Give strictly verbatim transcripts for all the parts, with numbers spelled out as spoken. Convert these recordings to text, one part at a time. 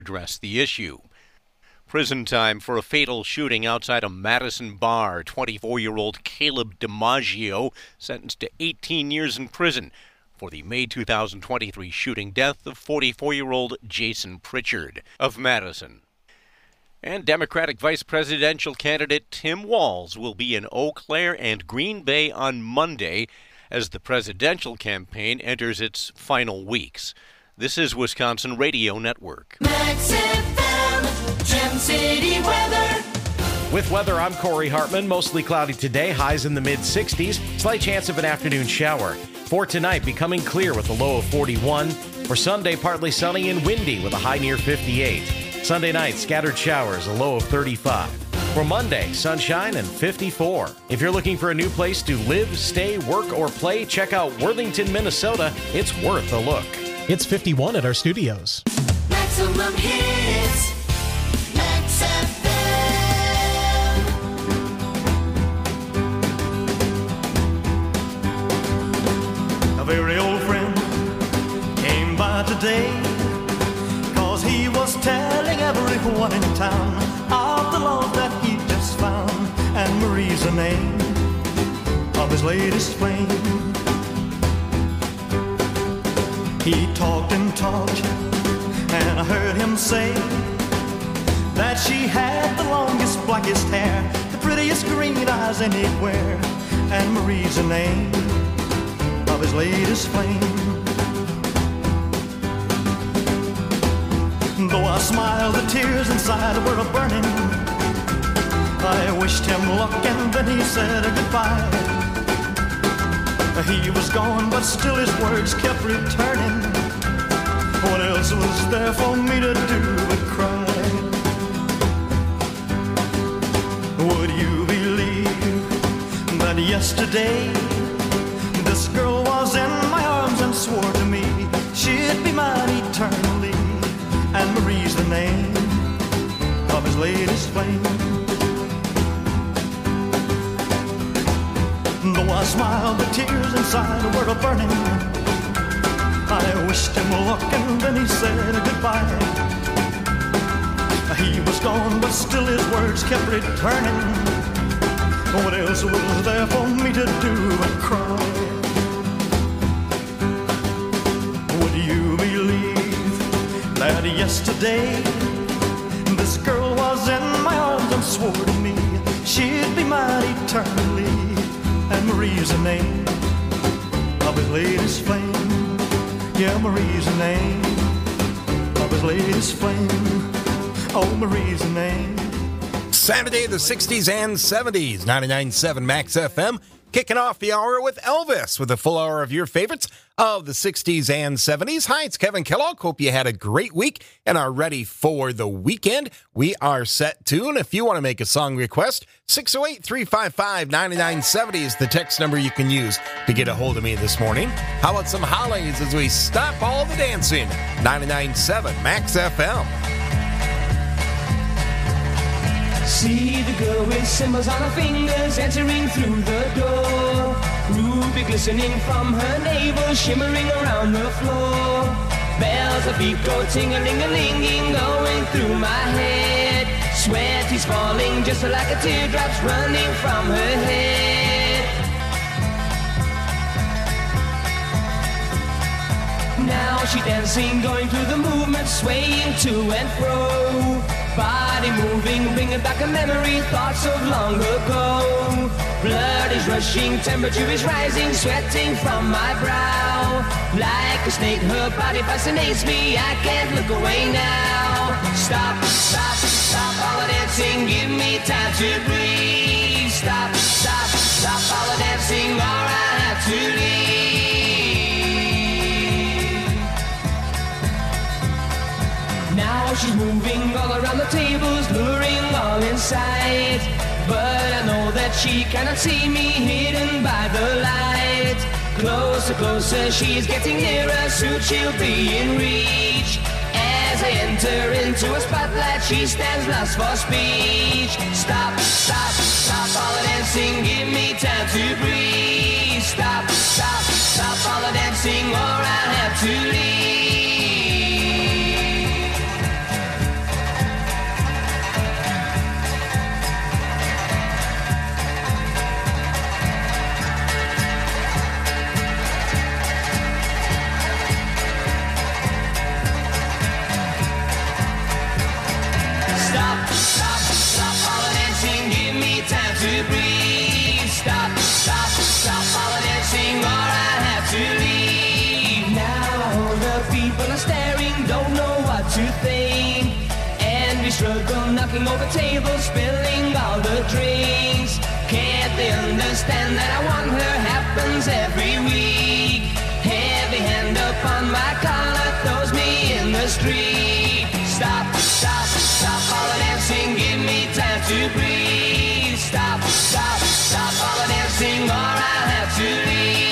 address the issue. Prison time for a fatal shooting outside a Madison bar. twenty-four-year-old Caleb DiMaggio sentenced to eighteen years in prison for the May two thousand twenty-three shooting death of forty-four-year-old Jason Pritchard of Madison. And Democratic vice presidential candidate Tim Walz will be in Eau Claire and Green Bay on Monday as the presidential campaign enters its final weeks. This is Wisconsin Radio Network. Max F M, Gem City weather. With weather, I'm Corey Hartman. Mostly cloudy today, highs in the mid-sixties. Slight chance of an afternoon shower. For tonight, becoming clear with a low of forty-one. For Sunday, partly sunny and windy with a high near fifty-eight. Sunday night, scattered showers, a low of thirty-five. For Monday, sunshine and fifty-four. If you're looking for a new place to live, stay, work, or play, check out Worthington, Minnesota. It's worth a look. It's fifty-one at our studios. Maximum hits. Max F M. A very old friend came by today, 'cause he was telling everyone in town of the love that he just found. And Marie's the name of his latest flame. He talked and talked, and I heard him say that she had the longest, blackest hair, the prettiest green eyes anywhere. And Marie's the name of his latest flame. Though I smiled, the tears inside were a-burning. I wished him luck, and then he said goodbye. He was gone, but still his words kept returning. What else was there for me to do but cry? Would you believe that yesterday this girl was in my arms and swore to me she'd be mine eternally? And Marie's the name of his latest flame. Though I smiled, the tears inside were a-burning. I wished him luck, and then he said goodbye. He was gone, but still his words kept returning. What else was there for me to do but cry? Would you believe that yesterday this girl was in my arms and swore to me she'd be mine eternally? And Marie's the name of his latest flame. Yeah, Marie's the name of his latest flame. Oh, Marie's the name. Saturday, the sixties and seventies, ninety-nine point seven Max F M. Kicking off the hour with Elvis with a full hour of your favorites of the sixties and seventies. Hi, it's Kevin Kellogg. Hope you had a great week and are ready for the weekend. We are set tune. If you want to make a song request, six oh eight, three five five, nine nine seven oh is the text number you can use to get a hold of me this morning. How about some Hollies as we stop all the dancing? ninety-nine point seven Max F M. See the girl with symbols on her fingers entering through the door. Ruby glistening from her navel, shimmering around the floor. Bells of beat go ting-a-ling-a-linging, going through my head. Sweat is falling just like a teardrop's running from her head. Now she dancing, going through the movement, swaying to and fro. Body moving, bringing back a memory, thoughts of long ago. Blood is rushing, temperature is rising, sweating from my brow. Like a snake, her body fascinates me, I can't look away now. Stop, stop, stop all the dancing, give me time to breathe. Stop, stop, stop all the dancing, or I have to leave. Now she's moving all around the tables, luring all in sight. But I know that she cannot see me, hidden by the light. Closer, closer, she's getting nearer, soon she'll be in reach. As I enter into a spotlight, she stands lost for speech. Stop, stop, stop all the dancing, give me time to breathe. Stop, stop, stop all the dancing, or I'll have to leave. they struggle, knocking over tables, spilling all the drinks. Can't they understand that I want her happens every week? Heavy hand upon my collar throws me in the street. Stop, stop, stop all the dancing, give me time to breathe. Stop, stop, stop all the dancing or I'll have to leave.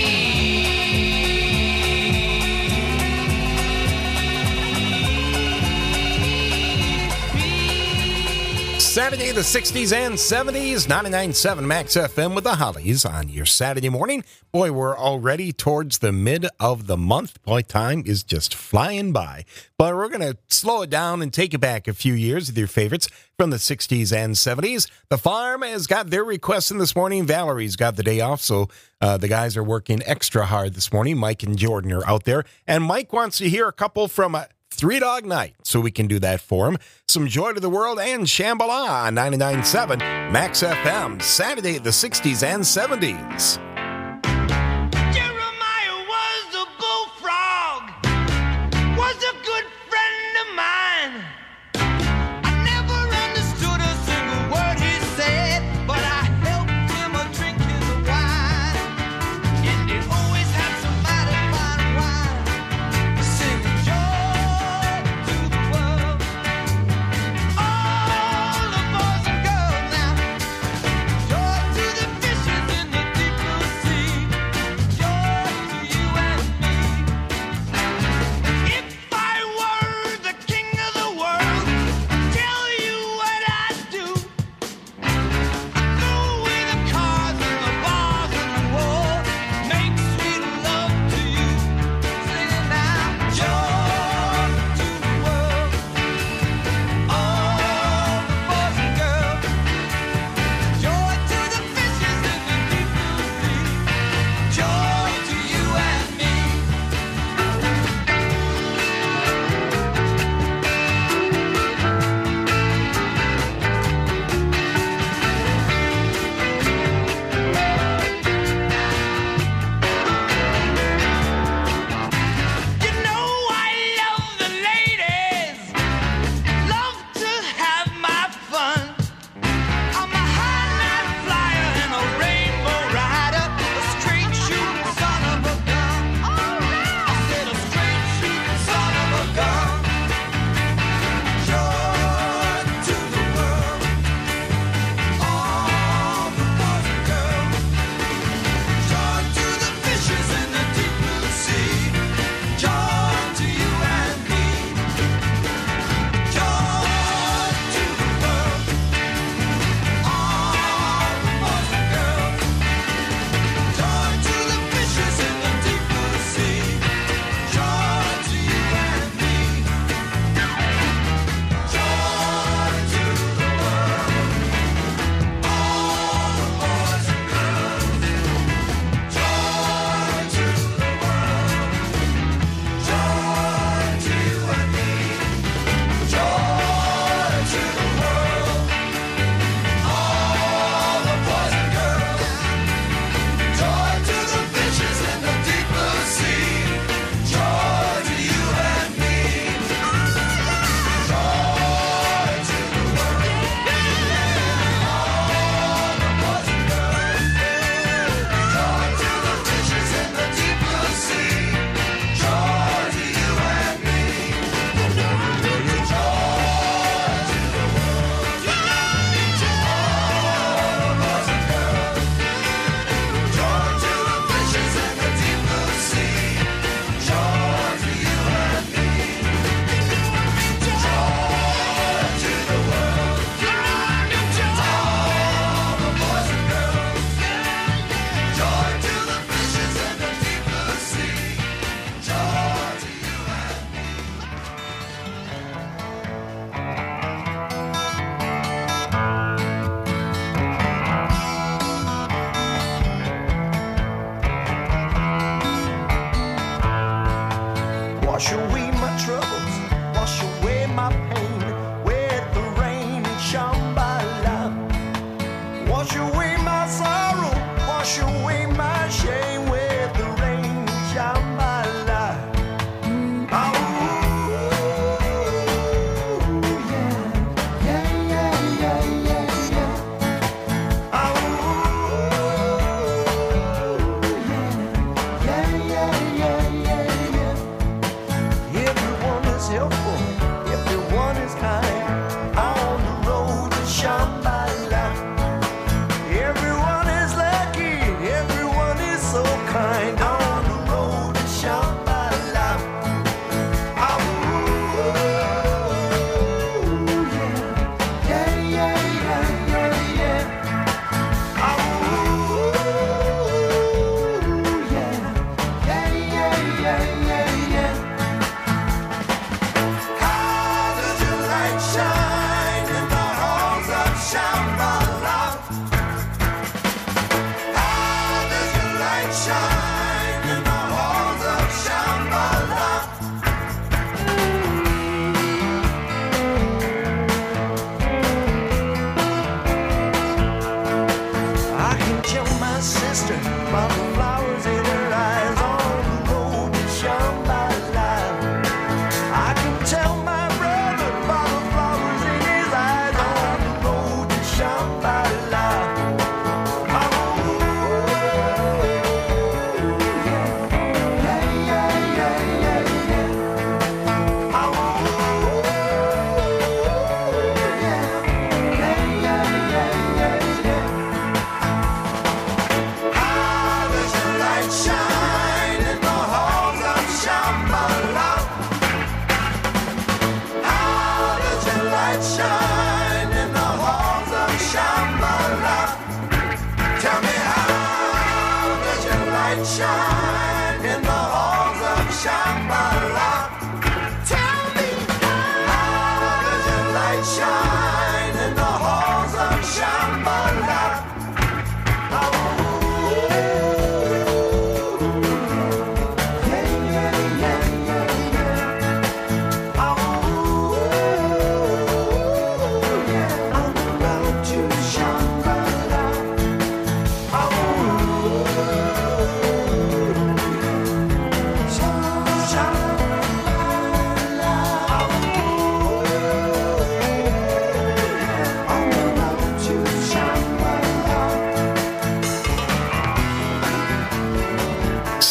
Saturday, the sixties and seventies, ninety-nine point seven Max F M with the Hollies on your Saturday morning. Boy, we're already towards the mid of the month. Boy, time is just flying by. But we're going to slow it down and take it back a few years with your favorites from the sixties and seventies. The Farm has got their requests in this morning. Valerie's got the day off, so uh, the guys are working extra hard this morning. Mike and Jordan are out there. And Mike wants to hear a couple from uh, Three Dog Night, so we can do that for him. Some Joy to the World and Shambhala on ninety-nine point seven Max F M, Saturday, the sixties and seventies. Jeremiah was a bullfrog, was a good friend of mine. I never understood a single word he said, but I helped him a drink his wine. And he always had somebody fine wine, singing joy to the world. All the boys and girls now, joy to the fishes in the deep blue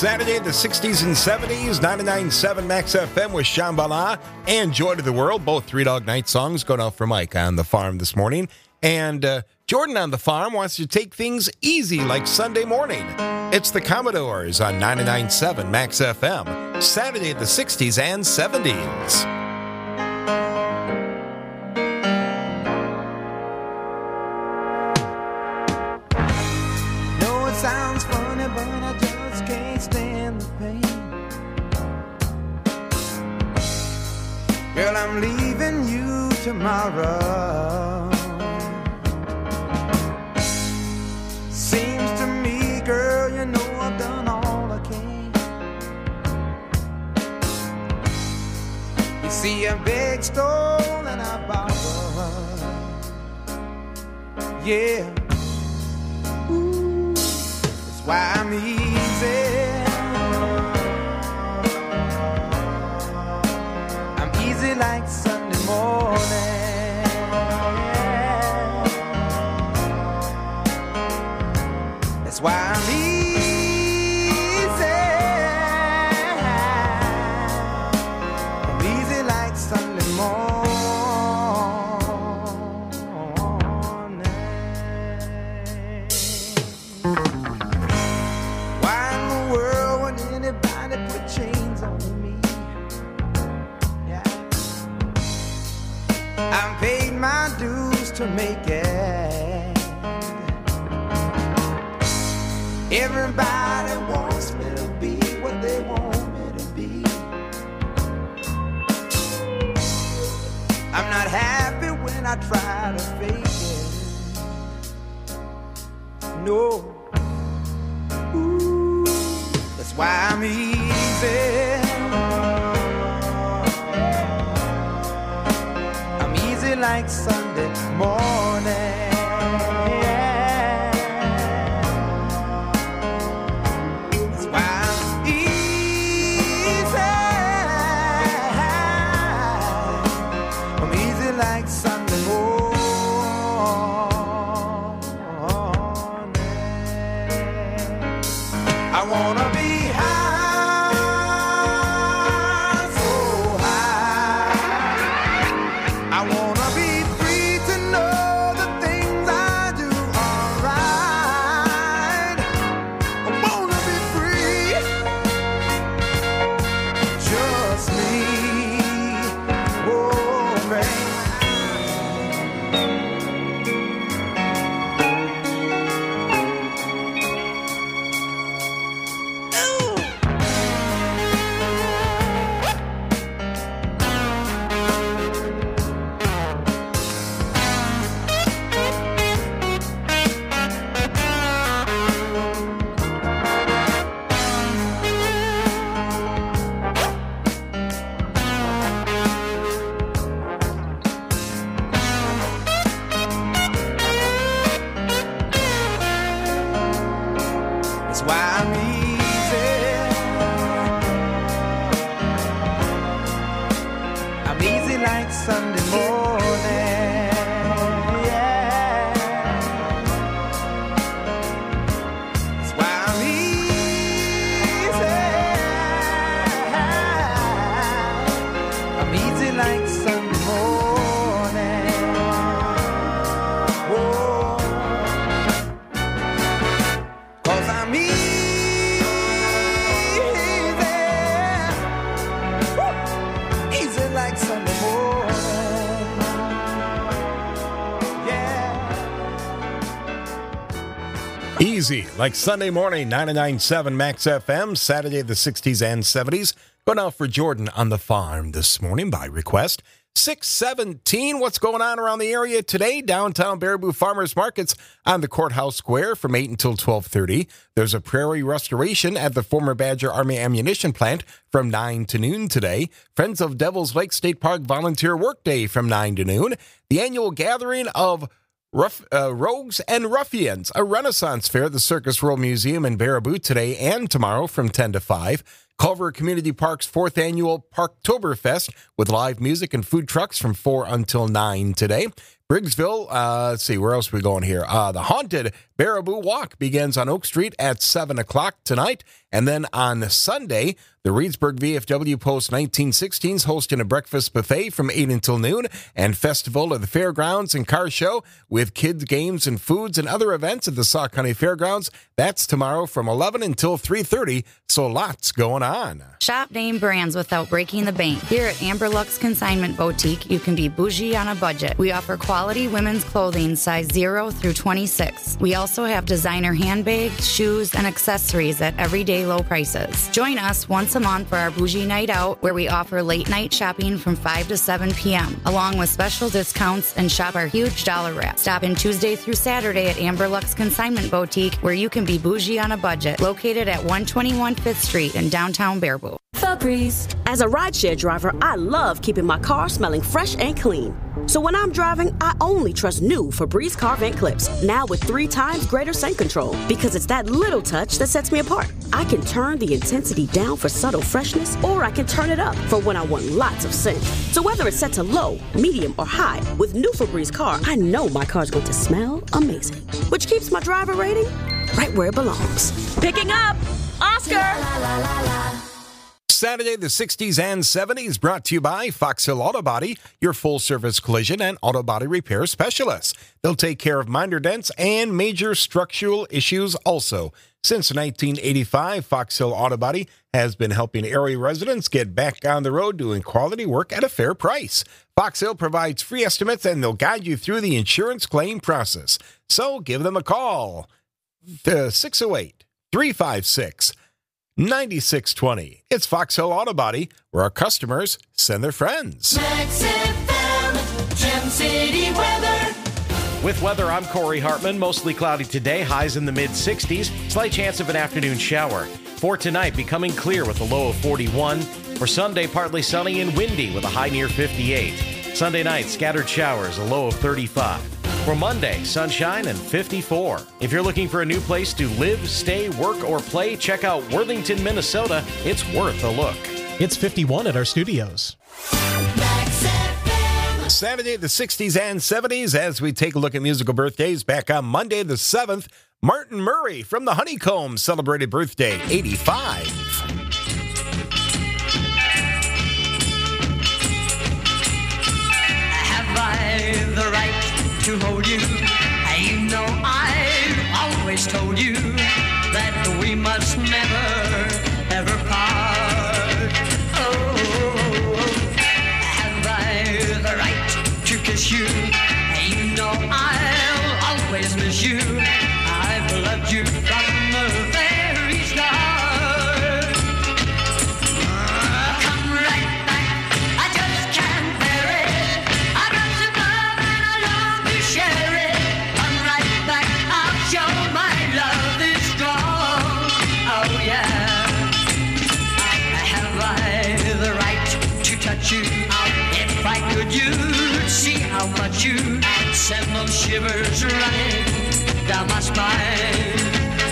Saturday, the sixties and seventies, ninety-nine point seven Max F M with Shambhala and Joy to the World, both Three Dog Night songs going out for Mike on the farm this morning. And uh, Jordan on the farm wants to take things easy like Sunday morning. It's the Commodores on ninety-nine point seven Max F M, Saturday, the sixties and seventies. No, it sounds funny, but I just can't stand the pain. Girl, I'm leaving you tomorrow. Seems to me, girl, you know I've done all I can. You see, I beg, stole, and I borrowed. Yeah. Ooh, that's why I'm easy. I'm easy like Sunday morning. That's why I'm easy. I'm easy like Sunday morning. Why in the world would anybody put chains on me? Yeah. I've paid my dues to make it. Everybody wants me to be what they want me to be. I'm not happy when I try to fake it. No. Ooh, that's why I'm easy. I'm easy like Sunday morning. I wanna be high, so high. I wanna be free to know the things I do are right. I wanna be free, just me, oh baby. Easy, like Sunday morning, ninety-nine point seven Max F M, Saturday the sixties and seventies. Going out for Jordan on the farm this morning by request. six seventeen, what's going on around the area today? Downtown Baraboo Farmers Markets on the Courthouse Square from eight until twelve thirty. There's a prairie restoration at the former Badger Army Ammunition Plant from nine to noon today. Friends of Devil's Lake State Park Volunteer Workday from nine to noon. The annual gathering of Rough, uh, Rogues and Ruffians, a Renaissance fair at the Circus World Museum in Baraboo today and tomorrow from ten to five. Culver Community Park's fourth annual Parktoberfest with live music and food trucks from four until nine today. Briggsville, uh, let's see, where else are we going here? Uh, the Haunted Baraboo Walk begins on Oak Street at seven o'clock tonight. And then on Sunday, the Reedsburg V F W Post nineteen sixteen is hosting a breakfast buffet from eight until noon and festival of the fairgrounds and car show with kids, games, and foods and other events at the Sauk County Fairgrounds. That's tomorrow from eleven until three thirty, so lots going on. Shop name brands without breaking the bank. Here at Amber Lux Consignment Boutique, you can be bougie on a budget. We offer quality women's clothing size zero through twenty-six. We also have designer handbags, shoes, and accessories at everyday low prices. Join us once a month for our Bougie Night Out, where we offer late night shopping from five to seven p.m., along with special discounts, and shop our huge dollar wrap. Stop in Tuesday through Saturday at Amber Lux Consignment Boutique, where you can be bougie on a budget, located at one twenty-one Fifth Street in downtown Baraboo. Febreze. As a rideshare driver, I love keeping my car smelling fresh and clean. So when I'm driving, I only trust new Febreze car vent clips, now with three times greater scent control, because it's that little touch that sets me apart. I can turn the intensity down for subtle freshness, or I can turn it up for when I want lots of scent. So whether it's set to low, medium, or high, with new Febreze car, I know my car's going to smell amazing, which keeps my driver rating right where it belongs. Picking up Oscar! Saturday, the sixties and seventies, brought to you by Fox Hill Auto Body, your full-service collision and auto body repair specialists. They'll take care of minor dents and major structural issues also. Since nineteen eighty-five, Fox Hill Auto Body has been helping area residents get back on the road doing quality work at a fair price. Fox Hill provides free estimates, and they'll guide you through the insurance claim process. So give them a call. The six oh eight, three five six, ninety-six twenty. It's Fox Hill Auto Body, where our customers send their friends. Max F M, Gem City weather. With weather, I'm Corey Hartman. Mostly cloudy today, highs in the mid sixties. Slight chance of an afternoon shower. For tonight, becoming clear with a low of forty-one. For Sunday, partly sunny and windy with a high near fifty-eight. Sunday night, scattered showers, a low of thirty-five. For Monday, sunshine and fifty-four. If you're looking for a new place to live, stay, work, or play, check out Worthington, Minnesota. It's worth a look. It's fifty-one at our studios. Saturday, the sixties and seventies, as we take a look at musical birthdays. Back on Monday, the seventh, Martin Murray from the Honeycombs celebrated birthday, eighty-five. Have I the right to hold you? You know I've always told you that we must never, ever part. Oh, have I the right to kiss you? You know I'll always miss you. I've loved you from the very start. Come right back, I just can't bear it. I got some love and I long to share it. Come right back, I'll show my love is strong. Oh yeah. Have I the right to touch you? If I could, you'd see how much you send those shivers running down my spine.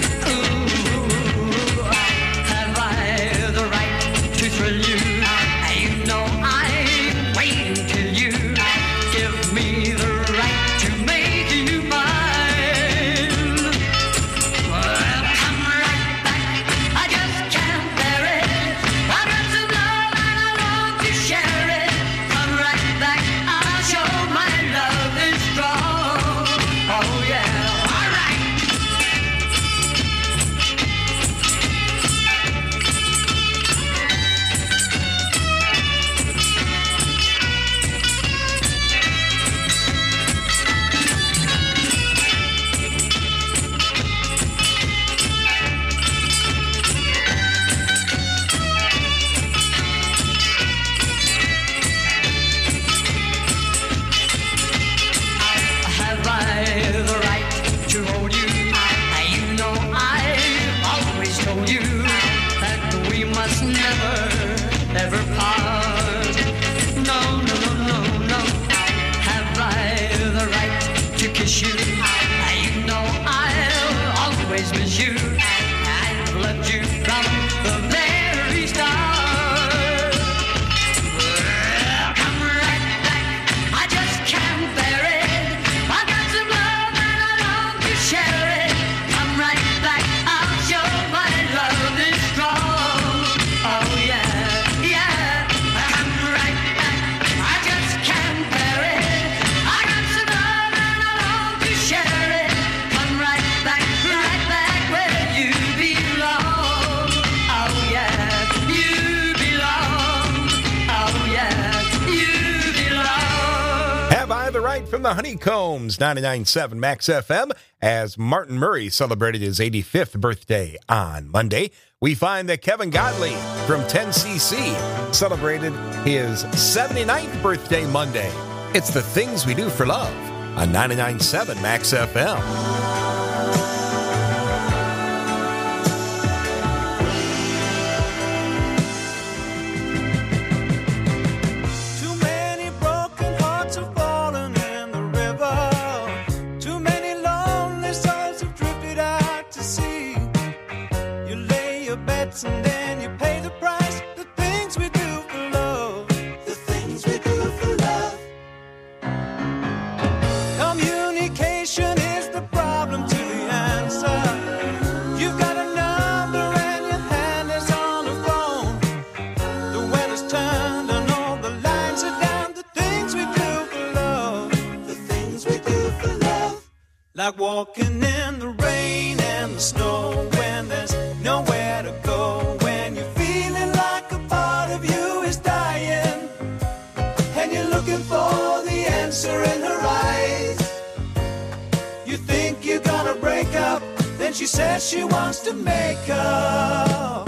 Ooh, have I the right to thrill you? You know I'm waiting till you give me the right to make you mine. Well, come right back, I just can't bear it. I got some love and I long to share it. Come right back, I'll show my love is strong. Oh yeah, all right. Weather Right from the Honeycombs, ninety-nine point seven Max F M, as Martin Murray celebrated his eighty-fifth birthday on Monday. We find that Kevin Godley from ten C C celebrated his seventy-ninth birthday Monday. It's the things we do for love on ninety-nine point seven Max F M. And then you pay the price. The things we do for love. The things we do for love. Communication is the problem to the answer. You've got a number and your hand is on the phone. The weather's turned and all the lines are down. The things we do for love. The things we do for love. Like walking in the rain and the snow when there's nowhere to go, when you're feeling like a part of you is dying and you're looking for the answer in her eyes. You think you're gonna break up, then she says she wants to make up.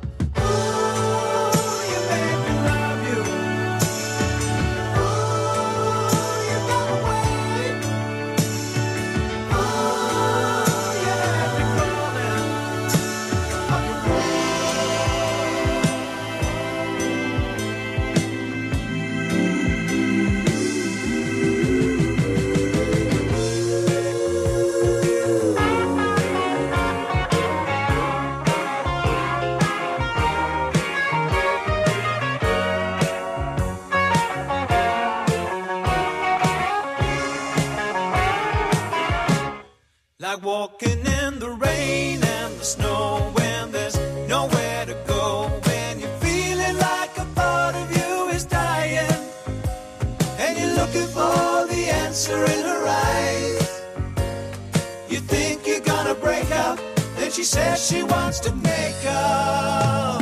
Like walking in the rain and the snow when there's nowhere to go, when you're feeling like a part of you is dying and you're looking for the answer in her eyes. You think you're gonna break up, then she says she wants to make up.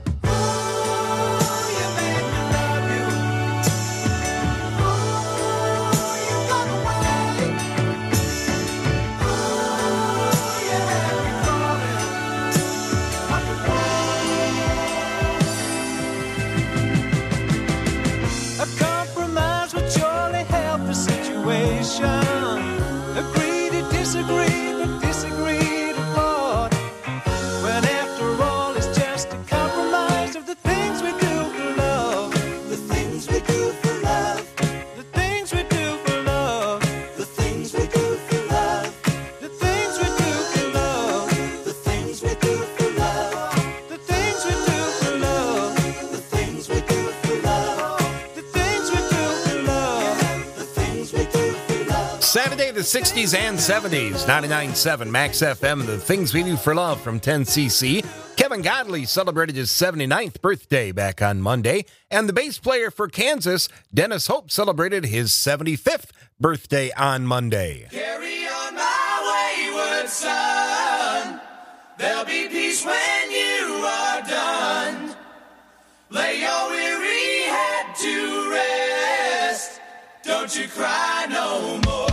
Agree to disagree, but disagree to part. When after all it's just a compromise of the things we do for love. The things we do for love. The things we do for love. The things we do for love. The things we do for love. The things we do for love. The things we do for love. The things we do for love. The things we do for love. The things we do for love. Saturday, the sixties and seventies, ninety-nine point seven Max F M, the things we do for love from ten C C. Kevin Godley celebrated his seventy-ninth birthday back on Monday, and the bass player for Kansas, Dennis Hope, celebrated his seventy-fifth birthday on Monday. Carry on my wayward son. There'll be peace when you are done. Lay your weary head to rest. Don't you cry no more.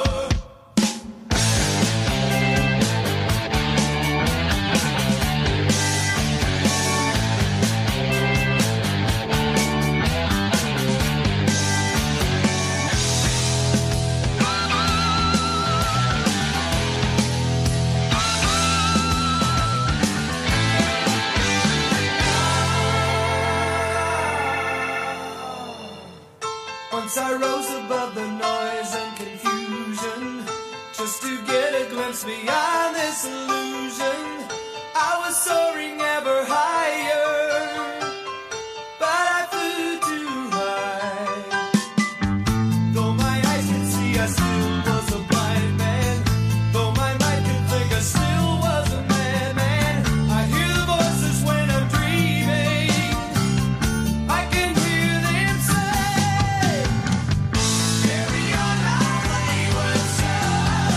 Once I rose above the noise and confusion, just to get a glimpse beyond this illusion. I was soaring ever higher, but I flew too high. Though my eyes could see, I still was a blind man. Though my mind could think, I still was a madman. I hear the voices when I'm dreaming. I can hear them say,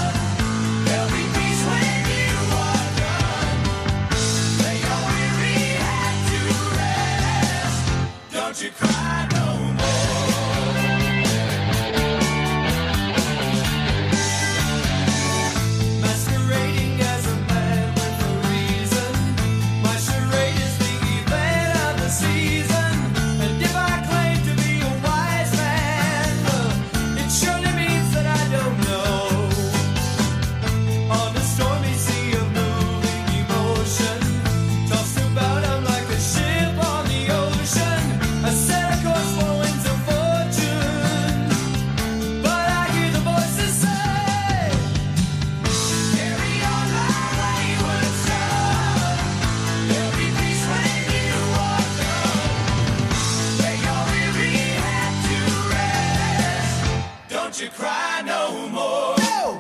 There'll be peace when you are done. Lay your weary Don't you cry no more. No!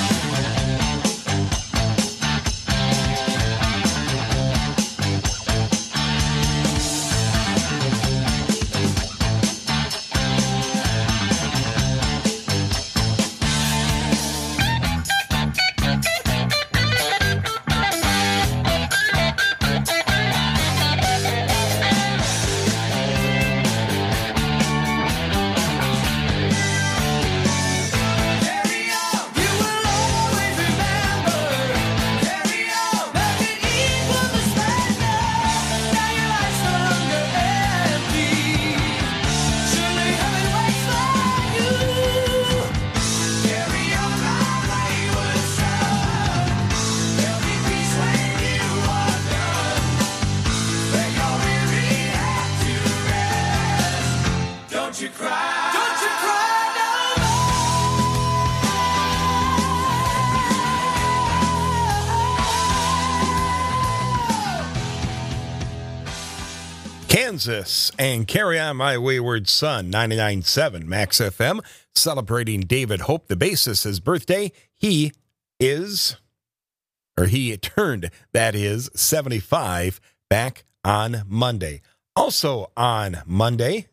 Kansas and Carry On My Wayward Son, ninety-nine point seven Max F M, celebrating David Hope, the bassist, his birthday. He is, or he turned, that is, seventy-five back on Monday. Also on Monday,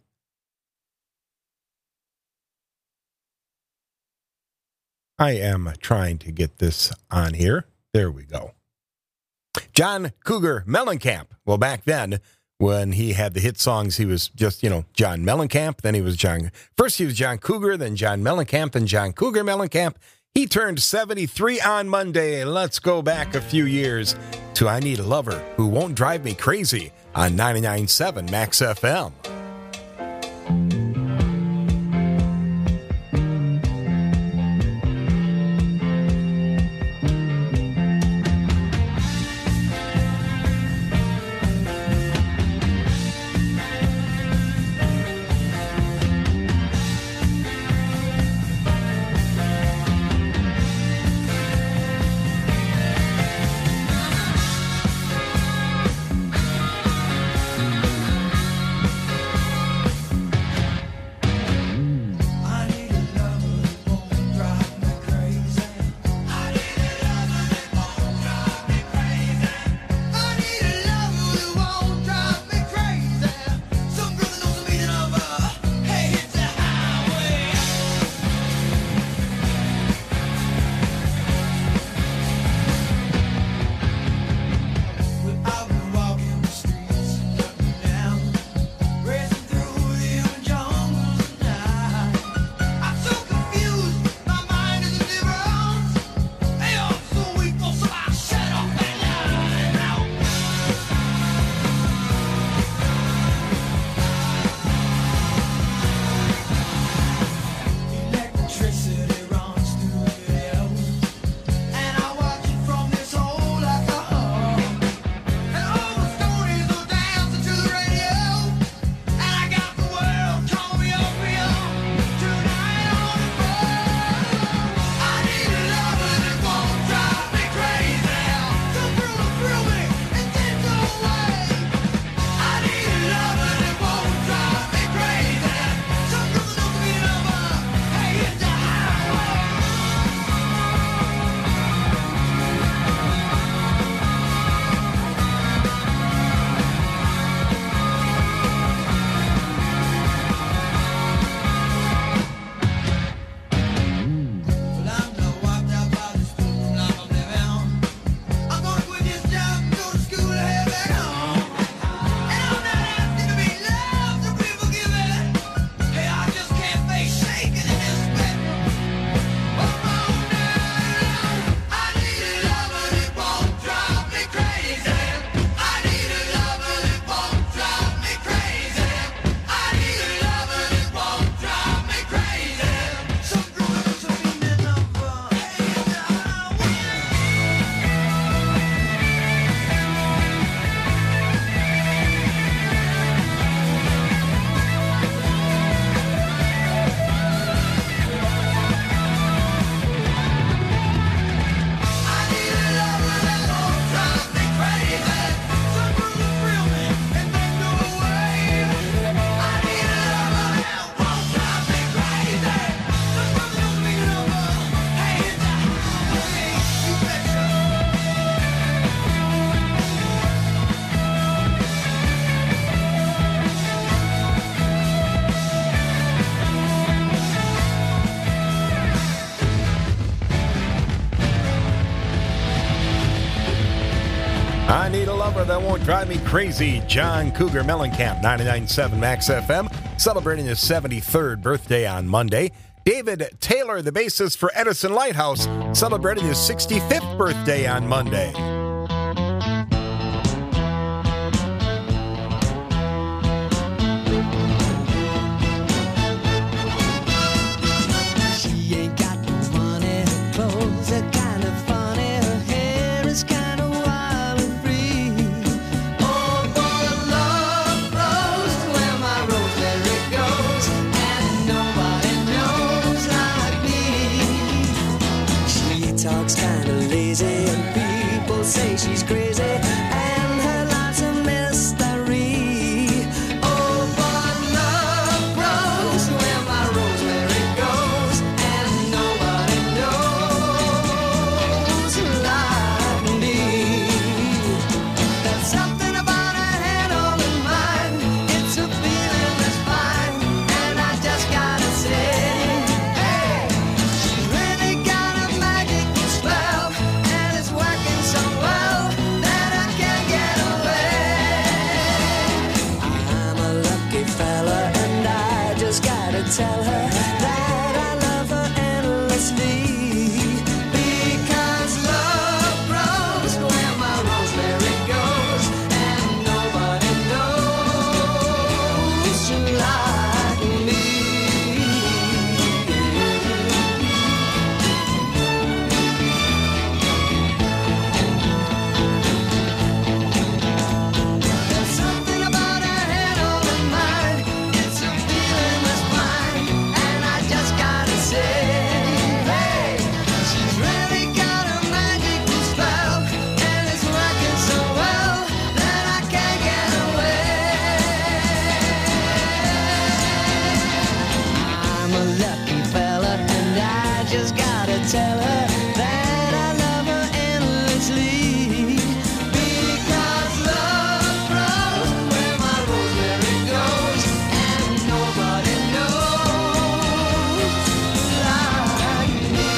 I am trying to get this on here. There we go. John Cougar Mellencamp. Well, back then, when he had the hit songs, he was just, you know, John Mellencamp. Then he was John, first he was John Cougar, then John Mellencamp, then John Cougar Mellencamp. He turned seventy-three on Monday. Let's go back a few years to I Need a Lover Who Won't Drive Me Crazy on ninety-nine point seven Max F M. I need a lover that won't drive me crazy. John Cougar Mellencamp, ninety-nine point seven Max F M, celebrating his seventy-third birthday on Monday. David Taylor, the bassist for Edison Lighthouse, celebrating his sixty-fifth birthday on Monday. She ain't got no money, her clothes are kind of funny, her hair is kind of wild and free. Oh, for the love flows to where my rosemary goes, and nobody knows like me. She talks kind of lazy, and people say she's crazy, and her life's a mystery. Oh, but love grows where my rosemary goes, and nobody knows like me. There's something about her head on her mind, it's a feeling that's fine, and I just gotta say, hey, she's really got a magical spell, and it's working so well that I can't get away. I'm a lucky fella, and I just gotta tell her that I love her endlessly. Because love grows where my rosemary goes, and nobody knows like me. There's something about her head on her mind, it's a feeling that's fine, and I just gotta say, hey, she's really got a magical spell, and it's working so well that I can't get away. I'm a lucky fella, and I just gotta tell her that I love her endlessly. Because love grows where my rosemary goes, and nobody knows like me.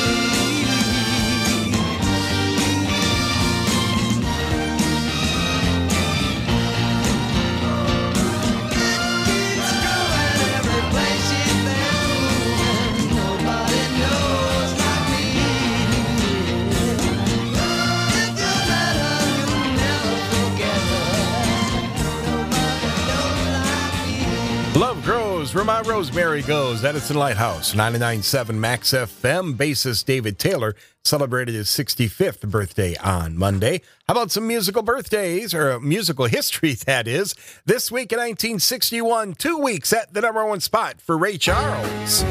Keeps going every place she's been, and nobody knows like me. If you met her, you'll never forget her. Nobody knows like me. Love grows where my rosemary goes. Edison Lighthouse, ninety-nine point seven Max F M. Bassist David Taylor celebrated his sixty-fifth birthday on Monday. How about some musical birthdays, or musical history, that is? This week in nineteen sixty-one, two weeks at the number one spot for Ray Charles.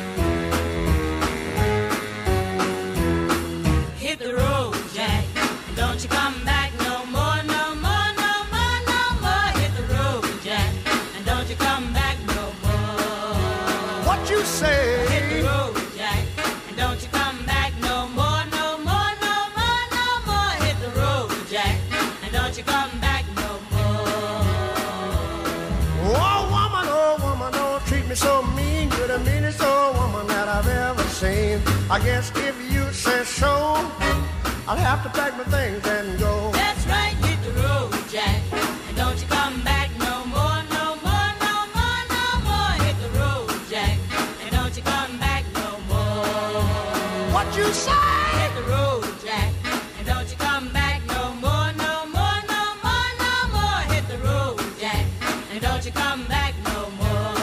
Hit the road, Jack. Don't you come back no more, no more, no more, no more. Hit the road, Jack. And don't you come back no more. What you say? Hit the road, Jack. And don't you come back no more, no more, no more, no more. Hit the road, Jack. And don't you come back no more. Oh, woman, oh, woman, don't treat me so mean. You're the meanest old woman that I've ever seen. I guess if you say so, I'll have to pack my things and go. That's right, hit the road, Jack. And don't you come back no more, no more, no more, no more. Hit the road, Jack. And don't you come back no more. What you say? Hit the road, Jack. And don't you come back no more, no more, no more, no more. Hit the road, Jack. And don't you come back no more.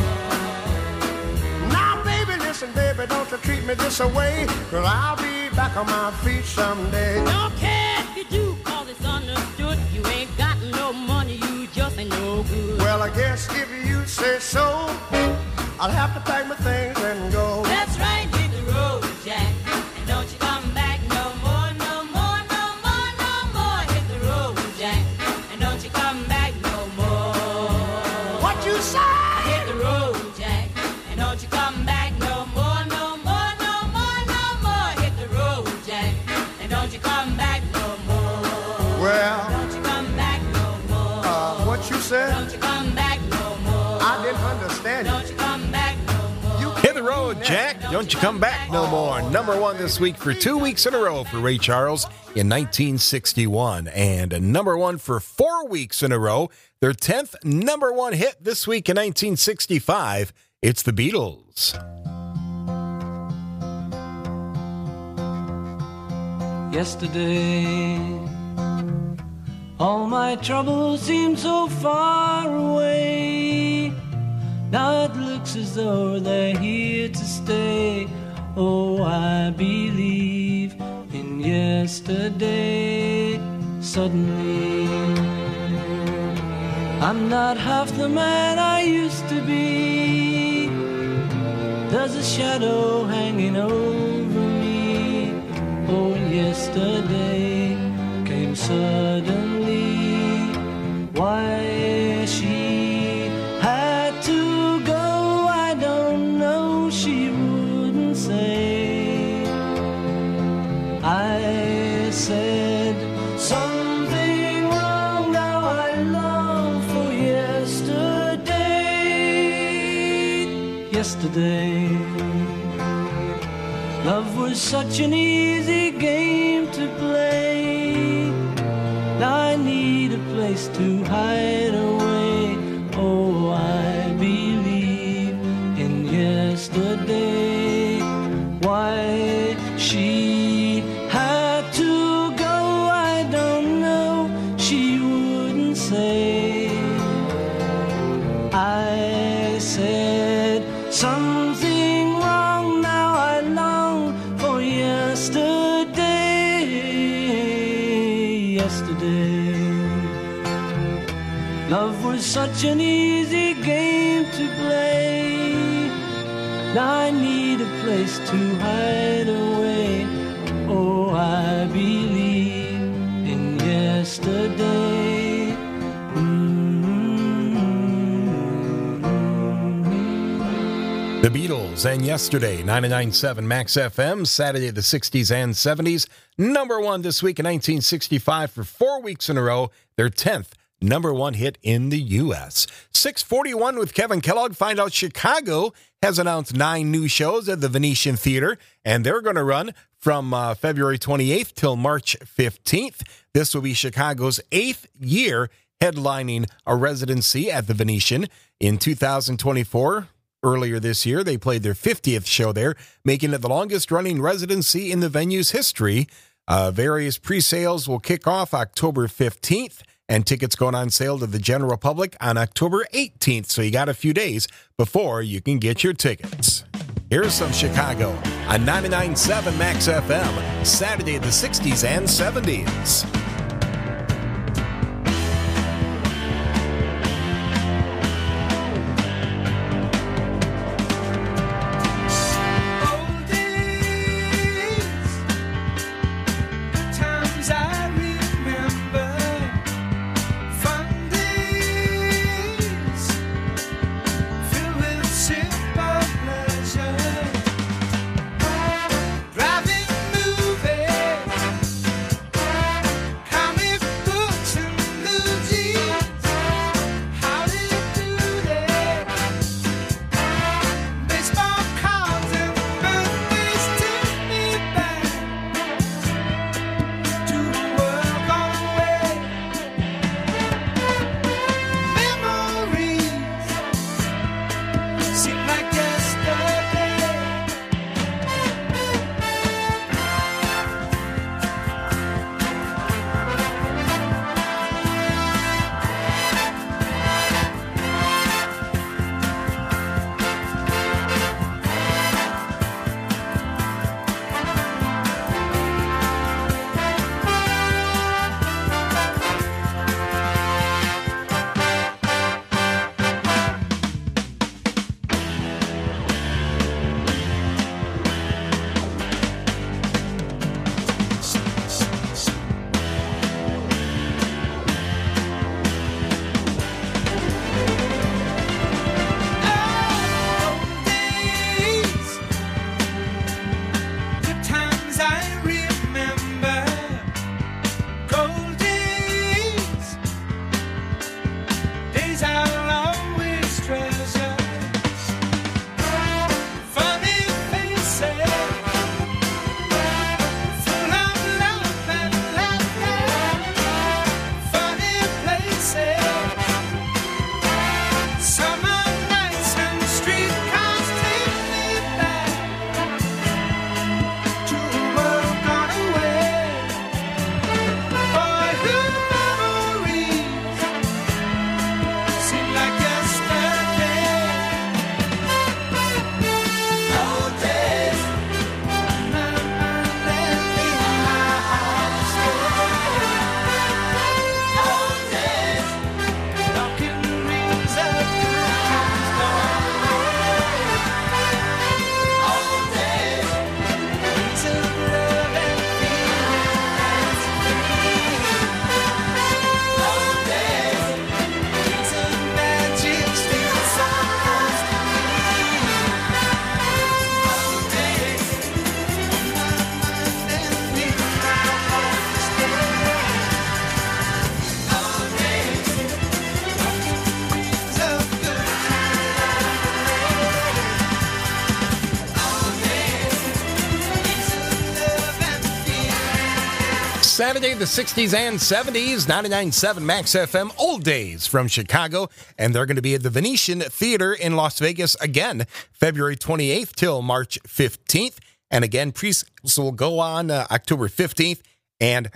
Now, baby, listen, baby, don't you treat me this away, 'cause I'll be back on my feet someday. Don't care if you do, cause it's understood. You ain't got no money, you just ain't no good. Well, I guess if you say so, I'll have to pack my things and go. That's right, hit the road, Jack. And don't you come back no more, no more, no more, no more. Hit the road, Jack. And don't you come back no more. What you say? Hit the road, Jack. And don't you come back no more, no more, no more, no more. Hit the road, Jack. And don't you come back no more. Well, Don't you come back no more. uh, what you said? Don't you come back no more. I didn't understand Don't you. you come back no more. Hit the road, Jack. Don't You Come Back No More. Number one this week for two weeks in a row for Ray Charles in nineteen sixty-one. And a number one for four weeks in a row. Their tenth number one hit this week in nineteen sixty-five. It's the Beatles. Yesterday, all my troubles seem so far away. Now it looks as though they're here to stay. Oh, I believe in yesterday. Suddenly, I'm not half the man I used to be. There's a shadow hanging over me. Oh, yesterday came suddenly. Why she had to go, I don't know, she wouldn't say. I said something wrong, now I long for yesterday. Yesterday, love was such an easy game to play. Now I need a place to hide away. Oh, I believe in yesterday. Why she had to go, I don't know, she wouldn't say. I said something wrong, now I long for yesterday. Yesterday, love was such an easy game to play. Now I need a place to hide away. Oh, I believe in yesterday. The Beatles and Yesterday, ninety-nine point seven Max F M, Saturday of the sixties and seventies. Number one this week in nineteen sixty-five for four weeks in a row. Their tenth number one hit in the U S. six forty-one with Kevin Kellogg. Find out Chicago has announced nine new shows at the Venetian Theater, and they're going to run from uh, February twenty-eighth till March fifteenth. This will be Chicago's eighth year headlining a residency at the Venetian. In two thousand twenty-four, earlier this year, they played their fiftieth show there, making it the longest-running residency in the venue's history. Uh, various pre-sales will kick off October fifteenth, and tickets going on sale to the general public on October eighteenth, so you got a few days before you can get your tickets. Here's some Chicago on ninety-nine point seven Max F M, Saturday of the sixties and seventies. Driving movies Saturday, the sixties and seventies, ninety-nine point seven Max F M, Old Days from Chicago. And they're going to be at the Venetian Theater in Las Vegas again, February twenty-eighth till March fifteenth. And again, pre-sales will go on uh, October fifteenth. And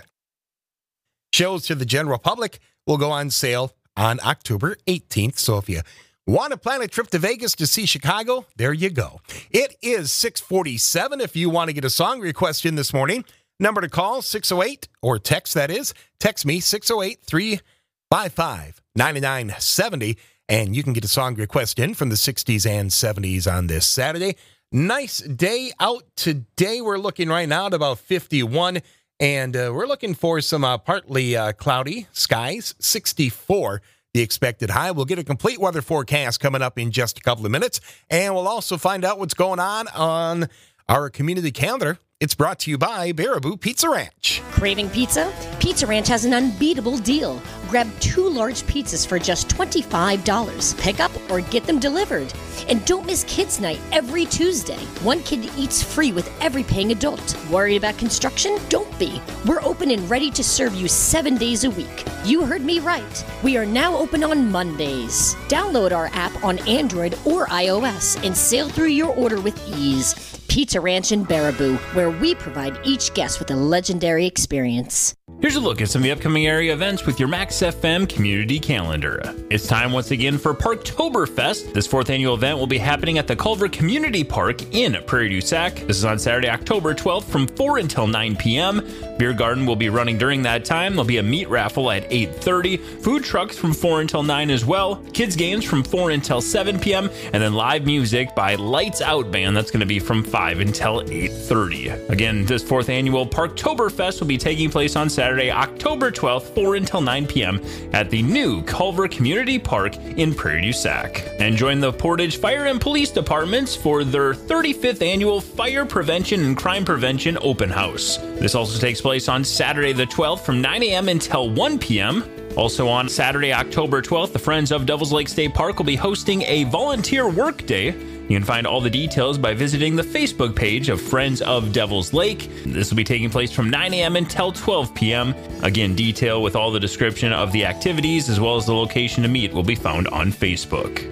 shows to the general public will go on sale on October eighteenth. So if you want to plan a trip to Vegas to see Chicago, there you go. It is six forty-seven. If you want to get a song request in this morning, number to call, six oh eight, or text, that is. Text me, six oh eight, three five five, nine nine seven oh, and you can get a song request in from the sixties and seventies on this Saturday. Nice day out today. We're looking right now at about fifty-one, and uh, we're looking for some uh, partly uh, cloudy skies, sixty-four. The expected high. We'll get a complete weather forecast coming up in just a couple of minutes, and we'll also find out what's going on on our community calendar. It's brought to you by Baraboo Pizza Ranch. Craving pizza? Pizza Ranch has an unbeatable deal. Grab two large pizzas for just twenty-five dollars. Pick up or get them delivered. And don't miss Kids Night every Tuesday. One kid eats free with every paying adult. Worried about construction? Don't be. We're open and ready to serve you seven days a week. You heard me right. We are now open on Mondays. Download our app on Android or iOS and sail through your order with ease. Pizza Ranch in Baraboo, where we provide each guest with a legendary experience. Here's a look at some of the upcoming area events with your Max F M community calendar. It's time once again for Parktoberfest. This fourth annual event will be happening at the Culver Community Park in Prairie du Sac. This is on Saturday, October twelfth from four until nine p.m. Beer garden will be running during that time. There'll be a meat raffle at eight thirty. Food trucks from four until nine as well. Kids games from four until seven p.m. And then live music by Lights Out Band. That's going to be from five until eight thirty. Again, this fourth annual Parktoberfest will be taking place on Saturday, October twelfth, four until nine p.m. at the new Culver Community Park in Prairie du Sac. And join the Portage Fire and Police Departments for their thirty-fifth annual Fire Prevention and Crime Prevention Open House. This also takes place on Saturday the twelfth from nine a.m. until one p.m. Also on Saturday, October twelfth, the Friends of Devils Lake State Park will be hosting a volunteer work day. You can find all the details by visiting the Facebook page of Friends of Devils Lake. This will be taking place from nine a.m. until twelve p.m. Again, detail with all the description of the activities as well as the location to meet will be found on Facebook.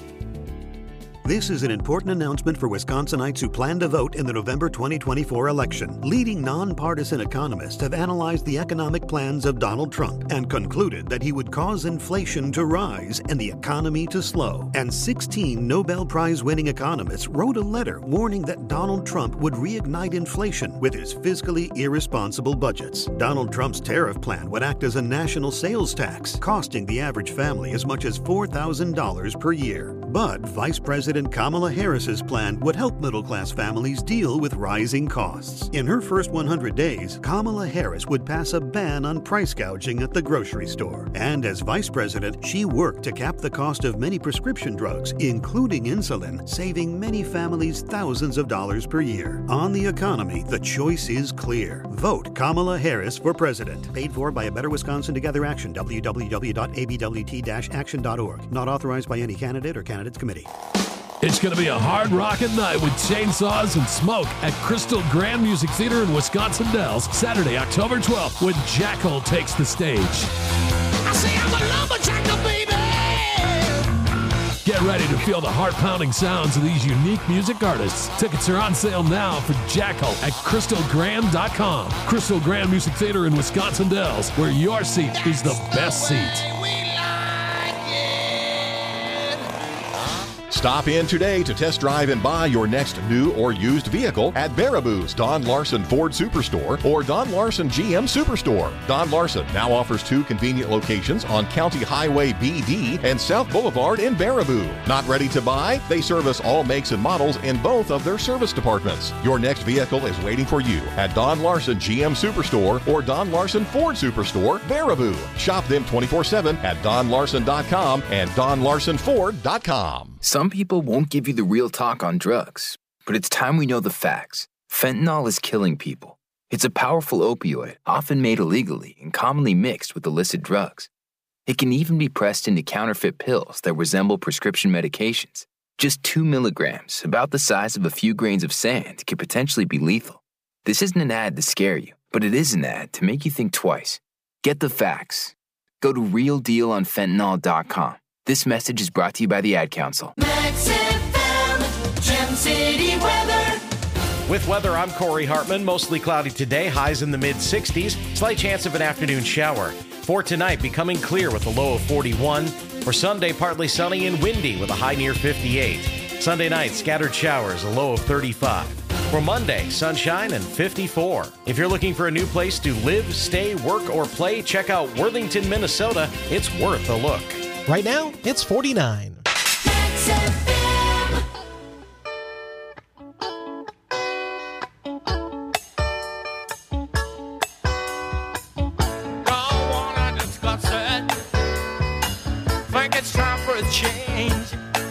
This is an important announcement for Wisconsinites who plan to vote in the November twenty twenty-four election. Leading nonpartisan economists have analyzed the economic plans of Donald Trump and concluded that he would cause inflation to rise and the economy to slow. And sixteen Nobel Prize-winning economists wrote a letter warning that Donald Trump would reignite inflation with his fiscally irresponsible budgets. Donald Trump's tariff plan would act as a national sales tax, costing the average family as much as four thousand dollars per year. But Vice President Kamala Harris's plan would help middle-class families deal with rising costs. In her first one hundred days, Kamala Harris would pass a ban on price gouging at the grocery store. And as vice president, she worked to cap the cost of many prescription drugs, including insulin, saving many families thousands of dollars per year. On the economy, the choice is clear. Vote Kamala Harris for president. Paid for by a Better Wisconsin Together Action, w w w dot a b w t dash action dot org. Not authorized by any candidate or candidates committee. It's going to be a hard-rockin' night with chainsaws and smoke at Crystal Grand Music Theater in Wisconsin Dells, Saturday, October twelfth, when Jackal takes the stage. I say I'm a lumberjack, baby. Get ready to feel the heart-pounding sounds of these unique music artists. Tickets are on sale now for Jackal at crystal grand dot com. Crystal Grand Music Theater in Wisconsin Dells, where your seat is the best seat. Stop in today to test drive and buy your next new or used vehicle at Baraboo's Don Larson Ford Superstore or Don Larson G M Superstore. Don Larson now offers two convenient locations on County Highway B D and South Boulevard in Baraboo. Not ready to buy? They service all makes and models in both of their service departments. Your next vehicle is waiting for you at Don Larson G M Superstore or Don Larson Ford Superstore, Baraboo. Shop them twenty-four seven at don larson dot com and don larson ford dot com. Some people won't give you the real talk on drugs, but it's time we know the facts. Fentanyl is killing people. It's a powerful opioid, often made illegally and commonly mixed with illicit drugs. It can even be pressed into counterfeit pills that resemble prescription medications. Just two milligrams, about the size of a few grains of sand, could potentially be lethal. This isn't an ad to scare you, but it is an ad to make you think twice. Get the facts. Go to real deal on fentanyl dot com. This message is brought to you by the Ad Council. Max F M, Gem City weather. With weather, I'm Corey Hartman. Mostly cloudy today, highs in the mid sixties. Slight chance of an afternoon shower. For tonight, becoming clear with a low of forty-one. For Sunday, partly sunny and windy with a high near fifty-eight. Sunday night, scattered showers, a low of thirty-five. For Monday, sunshine and fifty-four. If you're looking for a new place to live, stay, work, or play, check out Worthington, Minnesota. It's worth a look. Right now, it's forty-nine. Max F M. Don't wanna discuss it. Think it's time for a change.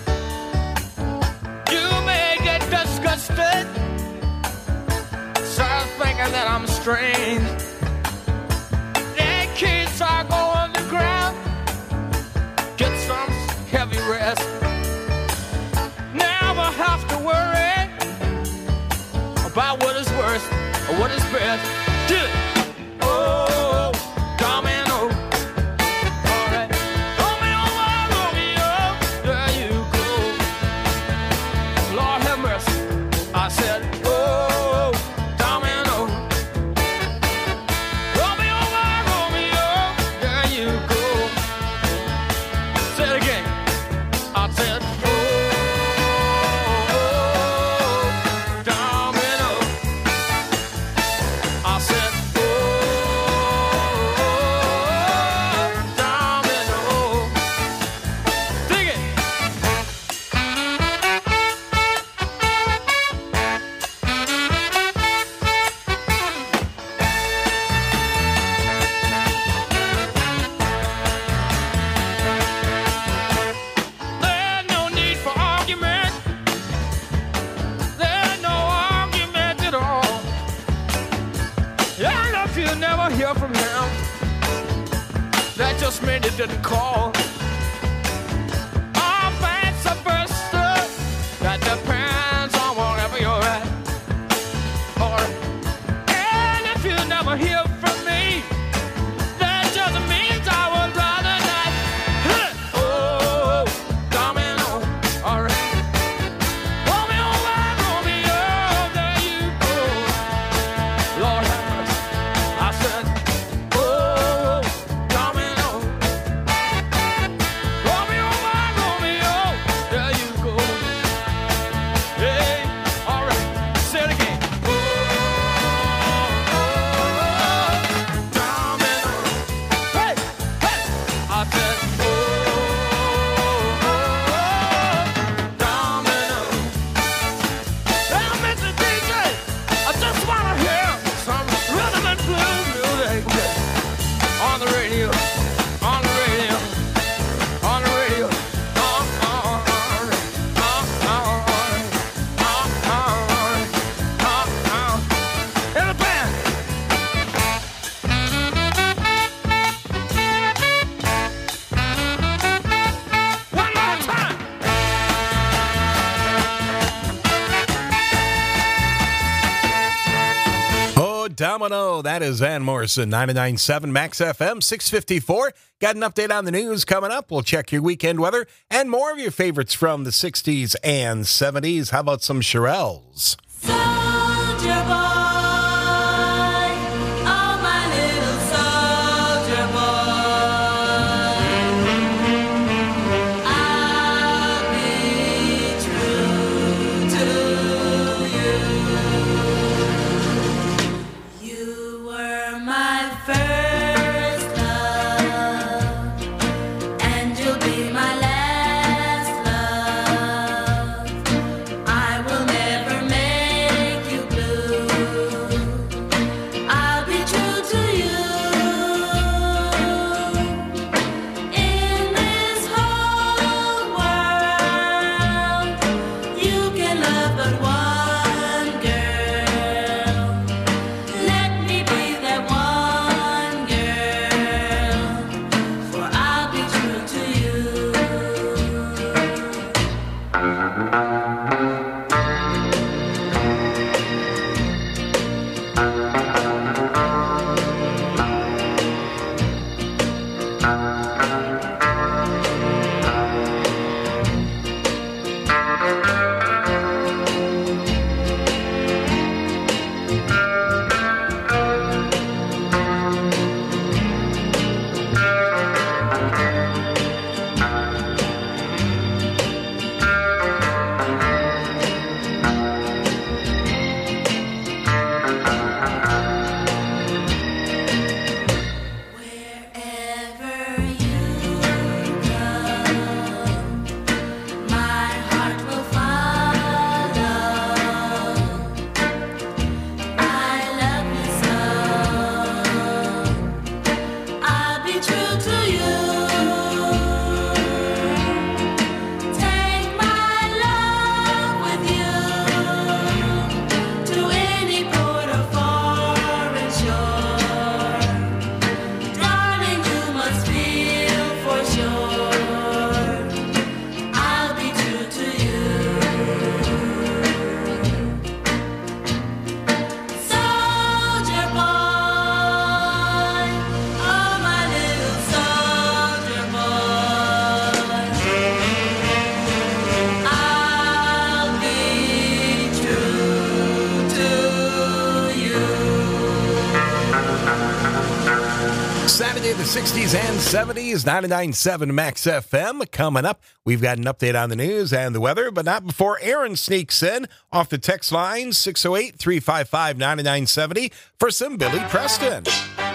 You may get disgusted. Start thinking that I'm strange. The kids are going to ground. Get some heavy rest. Never have to worry about what is worst or what is best. Do it. Oh, domino. All right. Romeo, Romeo, there you go. Lord have mercy. I said, oh, domino. Romeo, Romeo, there you go. Say it again. I said, oh, domino. I said, oh, domino. Dig it. There's no need for argument. There's no argument at all. And if you never hear from him, that just means he didn't call. Or vice versa. That depends on wherever you're at. Or, and if you never hear from me, that just means I would rather not. Huh. Oh, domino. All right. Romeo, Romeo, there you go. Lord have mercy. I said, oh, domino. Romeo, Romeo, there you go. Hey, all right. Say it again. Oh, domino. Hey, hey. I said, oh, domino. Hey, Mister D J, I just wanna hear some rhythm and blues music on the radio, on the radio, on the radio. Oh, oh, oh, oh, oh, oh, oh, oh, oh. In the band. One more time. Oh, Domino. That is Van Morrison, ninety-nine point seven Max F M, six fifty-four. Got an update on the news coming up. We'll check your weekend weather and more of your favorites from the sixties and seventies. How about some Shirelles? Soldier boy, oh my little soldier boy, I'll be true to you. You were my first love, and you'll be my last love. I will never make the sixties and seventies, ninety-nine point seven Max F M. Coming up, we've got an update on the news and the weather, but not before Aaron sneaks in off the text line six oh eight, three five five, nine nine seven oh for some Billy Preston.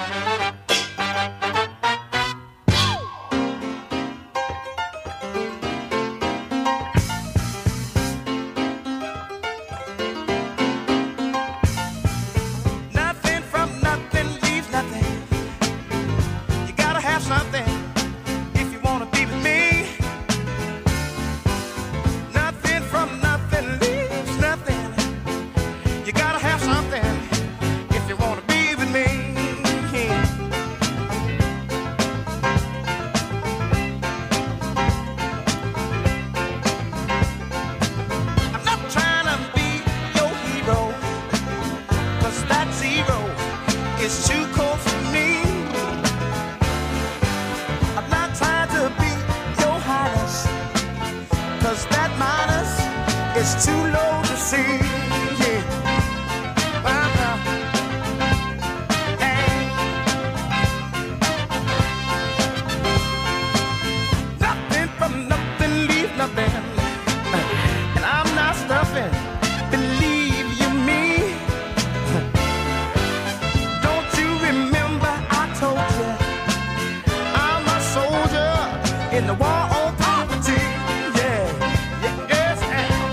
Nothing from nothing leaves nothing. You gotta have something if you wanna be with me. Nothing from nothing leaves nothing. You gotta have something if you wanna be with me. I'm not trying to be your hero, 'cause that zero is too cold for me. I'm not trying to be your highness, 'cause that minus is too low to see. Yeah. Uh-uh. Hey. Nothing from nothing leaves nothing. And I'm not stuffing, believe you me. Don't you remember I told you I'm a soldier in the war on poverty? Yeah, yeah, yes,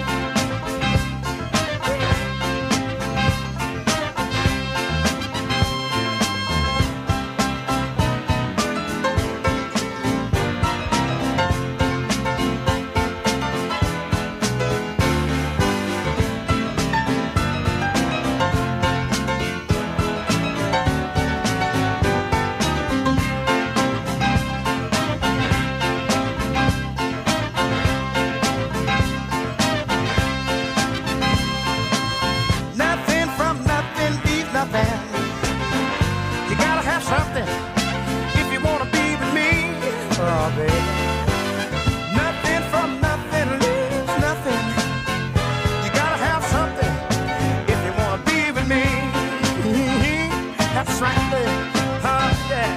nothing from nothing leaves nothing. You gotta have something if you wanna be with me. Oh, baby. Nothing from nothing leaves nothing. You gotta have something if you wanna be with me. That's right, baby. Oh, yeah.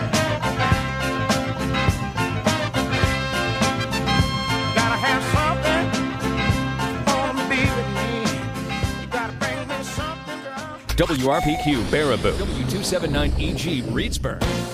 Gotta have something if you wanna be with me. You gotta bring me something, girl. W R P Q Baraboo. W two seventy-nine E G Reedsburg.